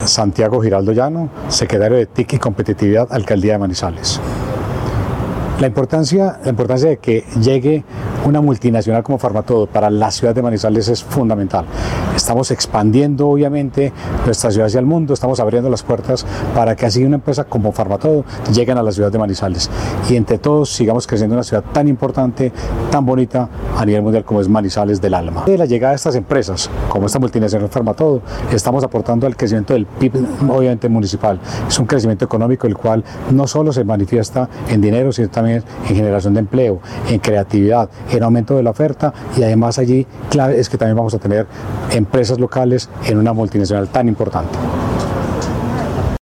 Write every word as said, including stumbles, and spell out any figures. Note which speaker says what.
Speaker 1: Santiago Giraldo Llano, secretario de T I C y Competitividad, Alcaldía de Manizales. La importancia, la importancia de que llegue una multinacional como Farmatodo para la ciudad de Manizales es fundamental. Estamos expandiendo obviamente nuestra ciudad hacia el mundo, estamos abriendo las puertas para que así una empresa como Farmatodo lleguen a la ciudad de Manizales y entre todos sigamos creciendo en una ciudad tan importante, tan bonita a nivel mundial como es Manizales del Alma. De la llegada de estas empresas, como esta multinacional Farmatodo, estamos aportando al crecimiento del P I B obviamente municipal. Es un crecimiento económico el cual no solo se manifiesta en dinero, sino también en generación de empleo, en creatividad, en aumento de la oferta y además allí clave es que también vamos a tener empresas locales en una multinacional tan importante.